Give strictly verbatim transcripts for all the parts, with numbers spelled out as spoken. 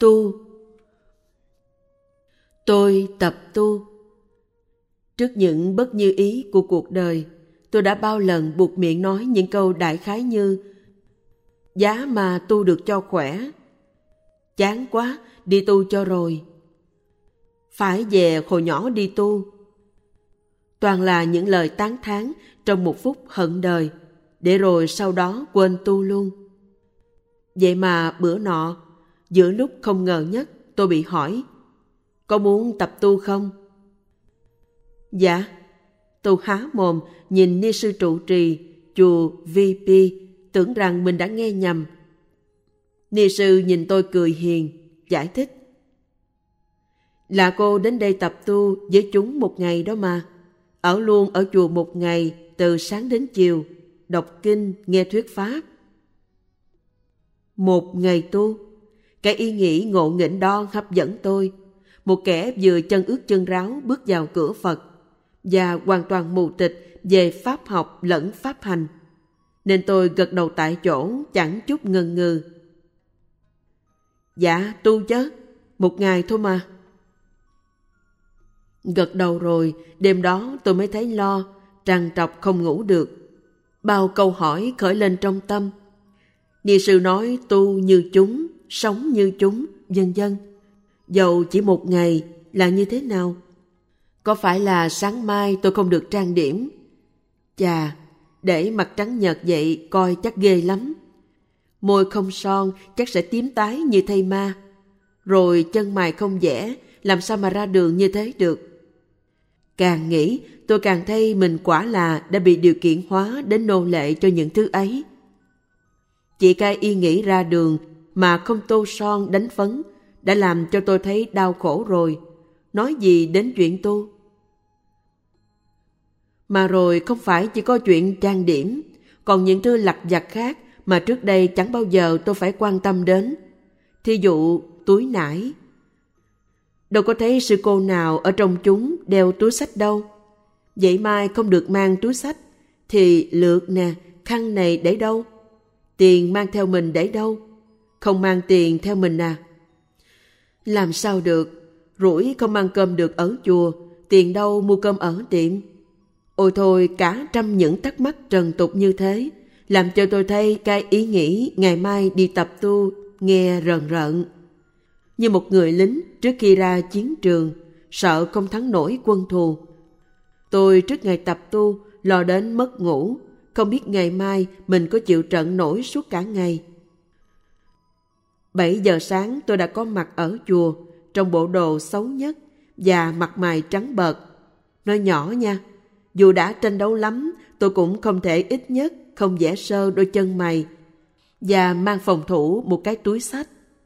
tu. Tôi tập tu. Trước những bất như ý của cuộc đời, tôi đã bao lần buộc miệng nói những câu đại khái như: giá mà tu được cho khỏe, chán quá, đi tu cho rồi, phải về hồi nhỏ đi tu. Toàn là những lời tán thán trong một phút hận đời, để rồi sau đó quên tu luôn. Vậy mà bữa nọ, giữa lúc không ngờ nhất, tôi bị hỏi: có muốn tập tu không? Dạ. Tôi há mồm nhìn ni sư trụ trì chùa vê pê, tưởng rằng mình đã nghe nhầm. Ni sư nhìn tôi cười hiền, giải thích: là cô đến đây tập tu với chúng một ngày đó mà. Ở luôn ở chùa một ngày, từ sáng đến chiều, đọc kinh, nghe thuyết pháp. Một ngày tu, cái ý nghĩ ngộ nghĩnh đó hấp dẫn tôi. Một kẻ vừa chân ướt chân ráo bước vào cửa Phật và hoàn toàn mù tịch về pháp học lẫn pháp hành, nên tôi gật đầu tại chỗ, chẳng chút ngần ngừ. Dạ tu chứ, một ngày thôi mà. Gật đầu rồi, đêm đó tôi mới thấy lo, trằn trọc không ngủ được. Bao câu hỏi khởi lên trong tâm. Ni sư nói tu như chúng, sống như chúng, vân vân. Dầu chỉ một ngày là như thế nào? Có phải là sáng mai tôi không được trang điểm? Chà, để mặt trắng nhợt vậy coi chắc ghê lắm. Môi không son chắc sẽ tím tái như thây ma. Rồi chân mày không vẽ, làm sao mà ra đường như thế được? Càng nghĩ, tôi càng thấy mình quả là đã bị điều kiện hóa đến nô lệ cho những thứ ấy. Chỉ cái ý nghĩ ra đường mà không tô son đánh phấn đã làm cho tôi thấy đau khổ rồi, nói gì đến chuyện tu. Mà rồi không phải chỉ có chuyện trang điểm, còn những thứ lặt vặt khác mà trước đây chẳng bao giờ tôi phải quan tâm đến. Thí dụ túi nải. Đâu có thấy sư cô nào ở trong chúng đeo túi xách đâu. Vậy mai không được mang túi xách thì lược nè, khăn này để đâu? Tiền mang theo mình để đâu? Không mang tiền theo mình à? Làm sao được, rủi không mang cơm được ở chùa, tiền đâu mua cơm ở tiệm. Ôi thôi, cả trăm những thắc mắc trần tục như thế, làm cho tôi thấy cái ý nghĩ ngày mai đi tập tu nghe rờn rợn. Như một người lính trước khi ra chiến trường, sợ không thắng nổi quân thù. Tôi trước ngày tập tu, lo đến mất ngủ, không biết ngày mai mình có chịu trận nổi suốt cả ngày. Bảy giờ sáng tôi đã có mặt ở chùa, trong bộ đồ xấu nhất và mặt mày trắng bợt. Nói nhỏ nha, dù đã tranh đấu lắm, tôi cũng không thể ít nhất không vẽ sơ đôi chân mày và mang phòng thủ một cái túi xách.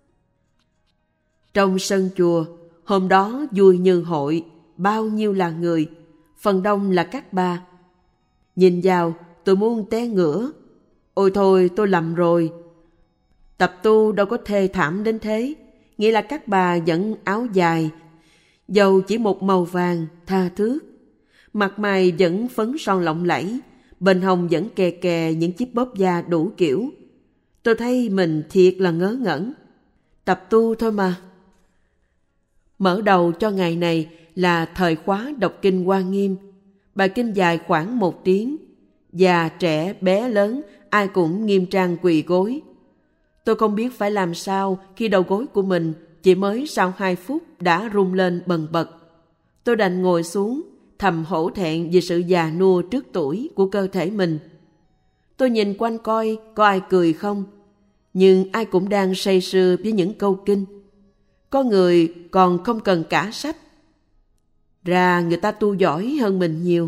Trong sân chùa, hôm đó vui như hội, bao nhiêu là người, phần đông là các bà. Nhìn vào, tôi muốn té ngửa. Ôi thôi, tôi lầm rồi. Tập tu đâu có thê thảm đến thế, nghĩa là các bà vẫn áo dài, dầu chỉ một màu vàng, tha thước. Mặt mày vẫn phấn son lộng lẫy, bên hông vẫn kè kè những chiếc bóp da đủ kiểu. Tôi thấy mình thiệt là ngớ ngẩn. Tập tu thôi mà. Mở đầu cho ngày này là thời khóa đọc kinh Hoa Nghiêm. Bài kinh dài khoảng một tiếng. Già, trẻ, bé, lớn, ai cũng nghiêm trang quỳ gối. Tôi không biết phải làm sao khi đầu gối của mình chỉ mới sau hai phút đã rung lên bần bật. Tôi đành ngồi xuống, thầm hổ thẹn vì sự già nua trước tuổi của cơ thể mình. Tôi nhìn quanh coi có ai cười không, nhưng ai cũng đang say sưa với những câu kinh. Có người còn không cần cả sách. Ra người ta tu giỏi hơn mình nhiều.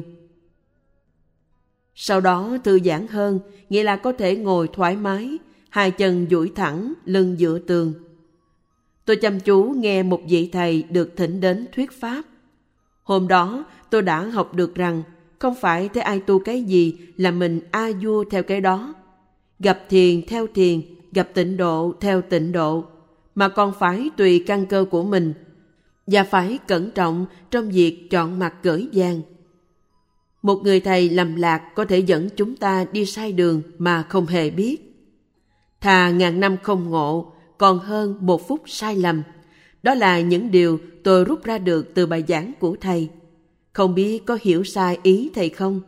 Sau đó thư giãn hơn, nghĩa là có thể ngồi thoải mái, hai chân duỗi thẳng, lưng dựa tường. Tôi chăm chú nghe một vị thầy được thỉnh đến thuyết pháp. Hôm đó tôi đã học được rằng không phải thế ai tu cái gì là mình a vua theo cái đó, gặp thiền theo thiền, gặp tịnh độ theo tịnh độ, mà còn phải tùy căn cơ của mình và phải cẩn trọng trong việc chọn mặt gửi vàng. Một người thầy lầm lạc có thể dẫn chúng ta đi sai đường mà không hề biết. Thà ngàn năm không ngộ, còn hơn một phút sai lầm. Đó là những điều tôi rút ra được từ bài giảng của thầy. Không biết có hiểu sai ý thầy không?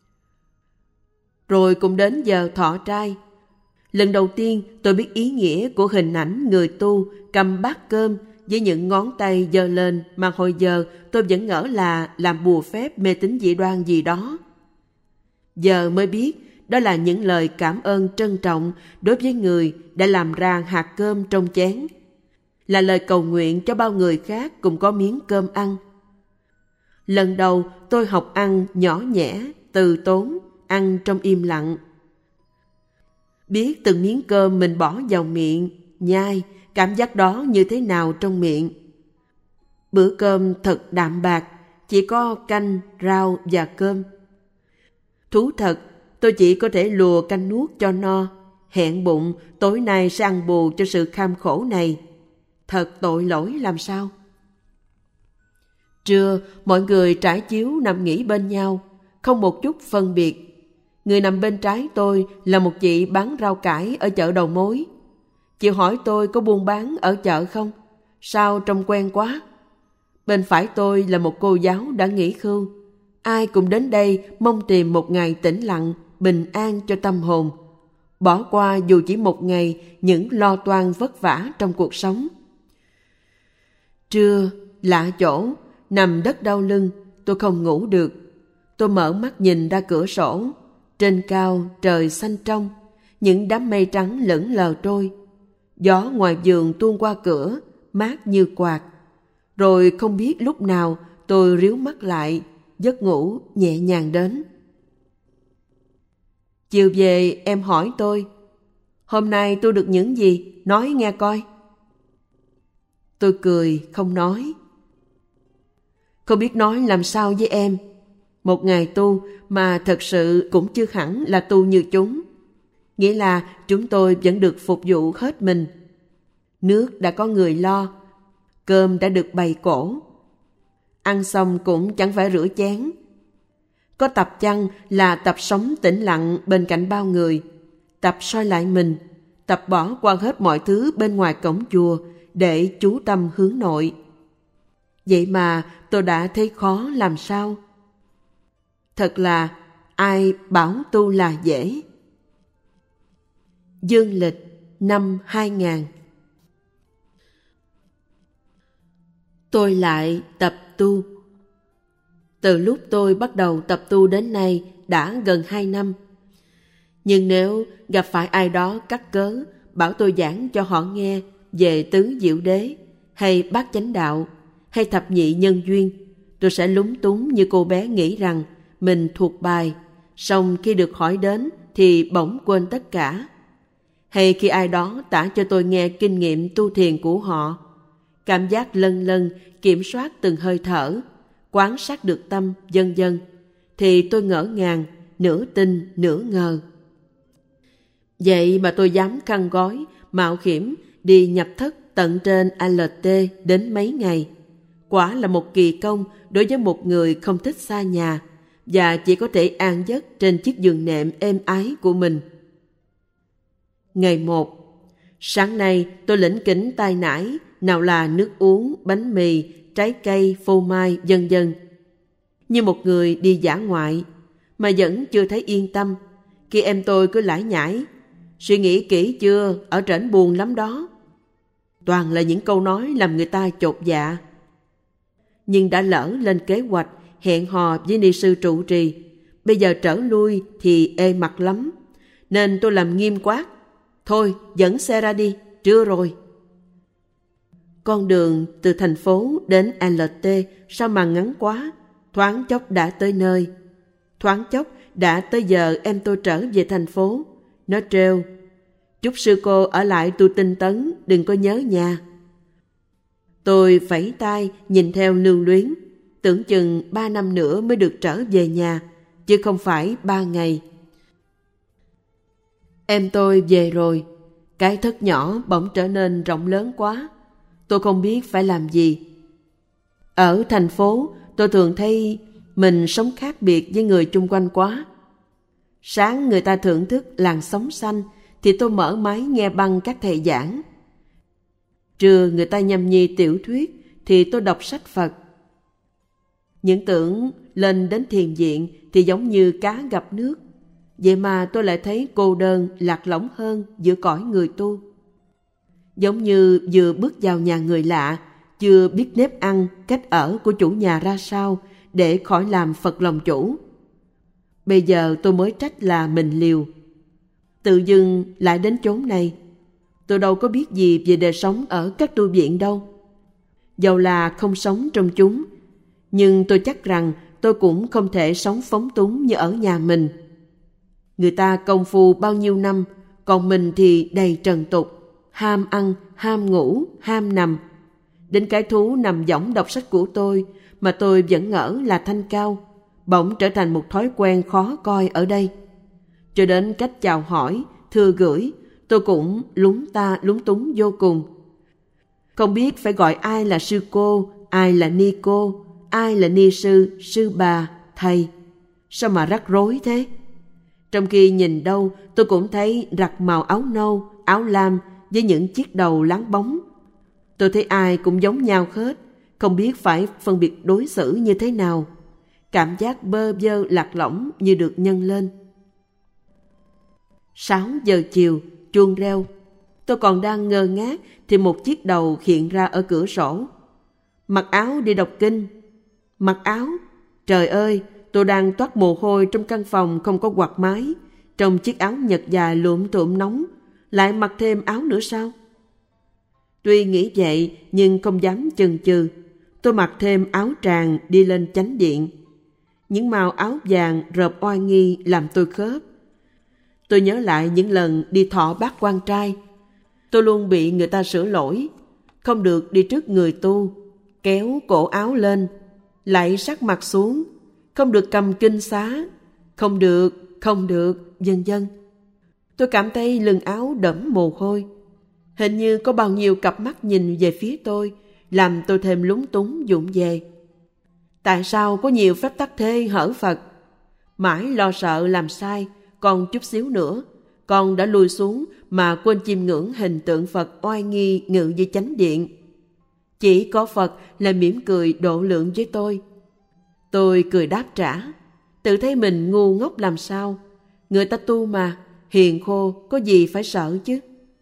Rồi cũng đến giờ thọ trai. Lần đầu tiên tôi biết ý nghĩa của hình ảnh người tu cầm bát cơm với những ngón tay giơ lên mà hồi giờ tôi vẫn ngỡ là làm bùa phép mê tín dị đoan gì đó. Giờ mới biết đó là những lời cảm ơn trân trọng đối với người đã làm ra hạt cơm trong chén, là lời cầu nguyện cho bao người khác cùng có miếng cơm ăn. Lần đầu tôi học ăn nhỏ nhẽ, từ tốn, ăn trong im lặng. Biết từng miếng cơm mình bỏ vào miệng, nhai, cảm giác đó như thế nào trong miệng. Bữa cơm thật đạm bạc, chỉ có canh, rau và cơm. Thú thật, tôi chỉ có thể lùa canh nuốt cho no, hẹn bụng tối nay sẽ ăn bù cho sự kham khổ này. Thật tội lỗi làm sao. Trưa, mọi người trải chiếu nằm nghỉ bên nhau, không một chút phân biệt. Người nằm bên trái tôi là một chị bán rau cải ở chợ đầu mối. Chị hỏi tôi có buôn bán ở chợ không? Sao trông quen quá. Bên phải tôi là một cô giáo đã nghỉ hưu. Ai cũng đến đây mong tìm một ngày tĩnh lặng, bình an cho tâm hồn. Bỏ qua dù chỉ một ngày những lo toan vất vả trong cuộc sống. Trưa, lạ chỗ, nằm đất đau lưng, tôi không ngủ được. Tôi mở mắt nhìn ra cửa sổ. Trên cao trời xanh trong, những đám mây trắng lững lờ trôi. Gió ngoài vườn tuôn qua cửa, mát như quạt. Rồi không biết lúc nào tôi ríu mắt lại, giấc ngủ nhẹ nhàng đến. Chiều về em hỏi tôi, hôm nay tôi được những gì, nói nghe coi. Tôi cười không nói. Không biết nói làm sao với em. Một ngày tu mà thật sự cũng chưa hẳn là tu như chúng. Nghĩa là chúng tôi vẫn được phục vụ hết mình. Nước đã có người lo, cơm đã được bày cổ. Ăn xong cũng chẳng phải rửa chén. Có tập chăng là tập sống tĩnh lặng bên cạnh bao người. Tập soi lại mình, tập bỏ qua hết mọi thứ bên ngoài cổng chùa để chú tâm hướng nội. Vậy mà tôi đã thấy khó làm sao. Thật là ai bảo tu là dễ. Dương lịch năm hai nghìn. Tôi lại tập tu. Từ lúc tôi bắt đầu tập tu đến nay đã gần hai năm. Nhưng nếu gặp phải ai đó cắt cớ bảo tôi giảng cho họ nghe về tứ diệu đế hay bát chánh đạo hay thập nhị nhân duyên, tôi sẽ lúng túng như cô bé nghĩ rằng mình thuộc bài, song khi được hỏi đến thì bỗng quên tất cả. Hay khi ai đó tả cho tôi nghe kinh nghiệm tu thiền của họ, cảm giác lân lân kiểm soát từng hơi thở, quan sát được tâm, vân vân, thì tôi ngỡ ngàng, nửa tin nửa ngờ. Vậy mà tôi dám khăn gói, mạo hiểm đi nhập thất tận trên a lờ tê đến mấy ngày. Quả là một kỳ công đối với một người không thích xa nhà và chỉ có thể an giấc trên chiếc giường nệm êm ái của mình. Ngày một, sáng nay tôi lỉnh kỉnh tay nải, nào là nước uống, bánh mì, trái cây, phô mai, vân vân. Như một người đi dã ngoại, mà vẫn chưa thấy yên tâm, khi em tôi cứ lải nhải. Suy nghĩ kỹ chưa, ở trển buồn lắm đó. Toàn là những câu nói làm người ta chột dạ. Nhưng đã lỡ lên kế hoạch hẹn hò với ni sư trụ trì, bây giờ trở lui thì ê mặt lắm, nên tôi làm nghiêm quát. Thôi dẫn xe ra đi, trưa rồi. Con đường từ thành phố đến a lờ tê sao mà ngắn quá, thoáng chốc đã tới nơi. Thoáng chốc đã tới giờ em tôi trở về thành phố. Nó trêu, chúc sư cô ở lại tu tinh tấn, đừng có nhớ nhà. Tôi vẫy tay nhìn theo lưu luyến, tưởng chừng ba năm nữa mới được trở về nhà, chứ không phải ba ngày. Em tôi về rồi, cái thất nhỏ bỗng trở nên rộng lớn quá. Tôi không biết phải làm gì. Ở thành phố, tôi thường thấy mình sống khác biệt với người chung quanh quá. Sáng người ta thưởng thức làn sóng xanh, thì tôi mở máy nghe băng các thầy giảng. Trưa người ta nhâm nhi tiểu thuyết thì tôi đọc sách Phật. Những tưởng lên đến thiền viện thì giống như cá gặp nước. Vậy mà tôi lại thấy cô đơn lạc lõng hơn giữa cõi người tu. Giống như vừa bước vào nhà người lạ, chưa biết nếp ăn, cách ở của chủ nhà ra sao để khỏi làm phật lòng chủ. Bây giờ tôi mới trách là mình liều. Tự dưng lại đến chốn này. Tôi đâu có biết gì về đời sống ở các tu viện đâu. Dầu là không sống trong chúng, nhưng tôi chắc rằng tôi cũng không thể sống phóng túng như ở nhà mình. Người ta công phu bao nhiêu năm, còn mình thì đầy trần tục, ham ăn, ham ngủ, ham nằm. Đến cái thú nằm võng đọc sách của tôi mà tôi vẫn ngỡ là thanh cao, bỗng trở thành một thói quen khó coi ở đây. Cho đến cách chào hỏi, thưa gửi, tôi cũng lúng ta lúng túng vô cùng. Không biết phải gọi ai là sư cô, ai là ni cô, ai là ni sư, sư bà, thầy. Sao mà rắc rối thế? Trong khi nhìn đâu tôi cũng thấy rặt màu áo nâu, áo lam với những chiếc đầu láng bóng. Tôi thấy ai cũng giống nhau hết, không biết phải phân biệt đối xử như thế nào. Cảm giác bơ vơ lạc lõng như được nhân lên. Sáu giờ chiều, chuông reo. Tôi còn đang ngơ ngác thì một chiếc đầu hiện ra ở cửa sổ. Mặc áo đi đọc kinh. Mặc áo? Trời ơi, tôi đang toát mồ hôi trong căn phòng không có quạt mái, trong chiếc áo nhật dài lụm tụm nóng, lại mặc thêm áo nữa sao? Tuy nghĩ vậy nhưng không dám chần chừ. Tôi mặc thêm áo tràng đi lên chánh điện. Những màu áo vàng rợp oai nghi làm tôi khớp. Tôi nhớ lại những lần đi thọ bát quan trai. Tôi luôn bị người ta sửa lỗi. Không được đi trước người tu, kéo cổ áo lên, lại sát mặt xuống. Không được cầm kinh xá. Không được, không được, vân vân. Tôi cảm thấy lưng áo đẫm mồ hôi. Hình như có bao nhiêu cặp mắt nhìn về phía tôi, làm tôi thêm lúng túng vụng về. Tại sao có nhiều phép tắc thê hở Phật? Mãi lo sợ làm sai, còn chút xíu nữa, con đã lùi xuống mà quên chiêm ngưỡng hình tượng Phật oai nghi ngự dưới chánh điện. Chỉ có Phật là mỉm cười độ lượng với tôi. Tôi cười đáp trả, tự thấy mình ngu ngốc làm sao. Người ta tu mà, hiền khô, có gì phải sợ chứ.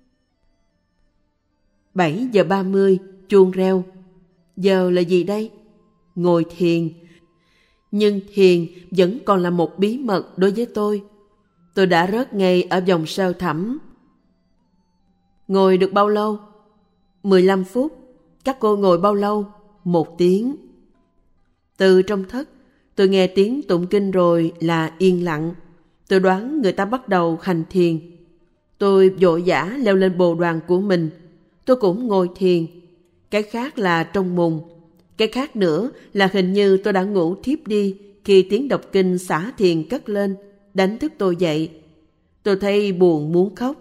Bảy giờ ba mươi, chuông reo. Giờ là gì đây? Ngồi thiền. Nhưng thiền vẫn còn là một bí mật đối với tôi. Tôi đã rớt ngay ở vòng sơ thẳm. Ngồi được bao lâu? mười lăm phút. Các cô ngồi bao lâu? Một tiếng. Từ trong thất, tôi nghe tiếng tụng kinh rồi là yên lặng. Tôi đoán người ta bắt đầu hành thiền. Tôi vội vã leo lên bồ đoàn của mình. Tôi cũng ngồi thiền. Cái khác là trong mùng. Cái khác nữa là hình như tôi đã ngủ thiếp đi khi tiếng đọc kinh xả thiền cất lên, đánh thức tôi dậy. Tôi thấy buồn muốn khóc.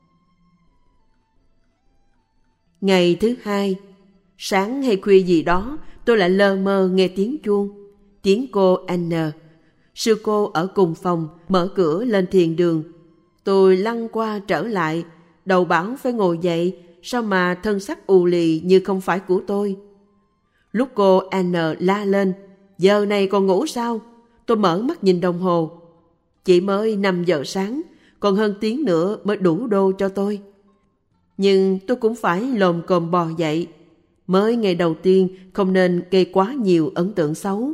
Ngày thứ hai, sáng hay khuya gì đó, tôi lại lơ mơ nghe tiếng chuông. Tiếng cô N, sư cô ở cùng phòng, mở cửa lên thiền đường. Tôi lăn qua trở lại, đầu bảo phải ngồi dậy, sao mà thân sắc ù lì như không phải của tôi. Lúc cô N la lên, giờ này còn ngủ sao? Tôi mở mắt nhìn đồng hồ. Chỉ mới năm giờ sáng, còn hơn tiếng nữa mới đủ đô cho tôi. Nhưng tôi cũng phải lồm cồm bò dậy. Mới ngày đầu tiên không nên gây quá nhiều ấn tượng xấu.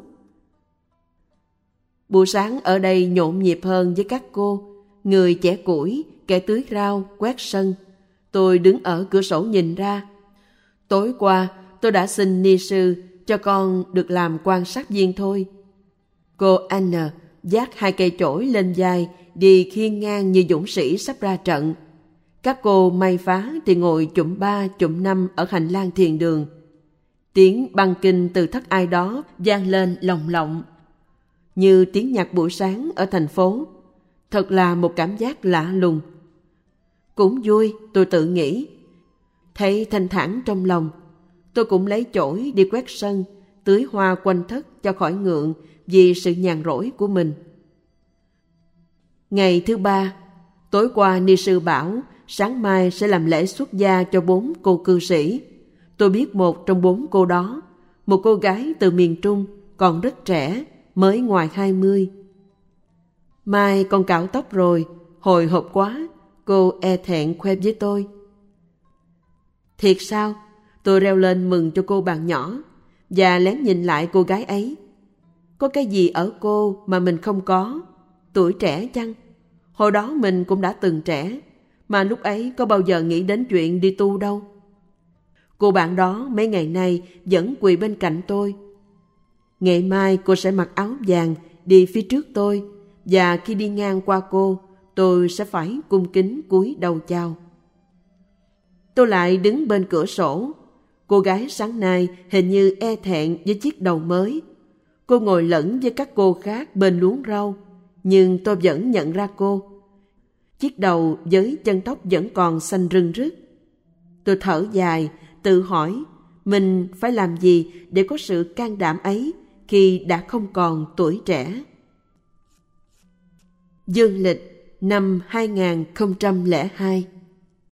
Buổi sáng ở đây nhộn nhịp hơn với các cô. Người chẻ củi, kẻ tưới rau, quét sân. Tôi đứng ở cửa sổ nhìn ra. Tối qua tôi đã xin ni sư cho con được làm quan sát viên thôi. Cô N vác hai cây chổi lên vai, đi khiêng ngang như dũng sĩ sắp ra trận. Các cô may phá thì ngồi chụm ba chụm năm ở hành lang thiền đường. Tiếng băng kinh từ thất ai đó vang lên lồng lộng, như tiếng nhạc buổi sáng ở thành phố. Thật là một cảm giác lạ lùng. Cũng vui, tôi tự nghĩ. Thấy thanh thản trong lòng, tôi cũng lấy chổi đi quét sân, tưới hoa quanh thất cho khỏi ngượng vì sự nhàn rỗi của mình. Ngày thứ ba, tối qua ni sư bảo sáng mai sẽ làm lễ xuất gia cho bốn cô cư sĩ. Tôi biết một trong bốn cô đó, một cô gái từ miền Trung, còn rất trẻ, mới ngoài hai mươi. Mai con cạo tóc rồi, hồi hộp quá, cô e thẹn khoe với tôi. Thiệt sao? Tôi reo lên mừng cho cô bạn nhỏ và lén nhìn lại cô gái ấy. Có cái gì ở cô mà mình không có? Tuổi trẻ chăng? Hồi đó mình cũng đã từng trẻ, mà lúc ấy có bao giờ nghĩ đến chuyện đi tu đâu. Cô bạn đó mấy ngày nay vẫn quỳ bên cạnh tôi. Ngày mai cô sẽ mặc áo vàng đi phía trước tôi, và khi đi ngang qua cô, tôi sẽ phải cung kính cúi đầu chào. Tôi lại đứng bên cửa sổ. Cô gái sáng nay hình như e thẹn với chiếc đầu mới. Cô ngồi lẫn với các cô khác bên luống rau, nhưng tôi vẫn nhận ra cô. Chiếc đầu với chân tóc vẫn còn xanh rưng rức. Tôi thở dài, tự hỏi mình phải làm gì để có sự can đảm ấy khi đã không còn tuổi trẻ. Dương lịch năm hai không không hai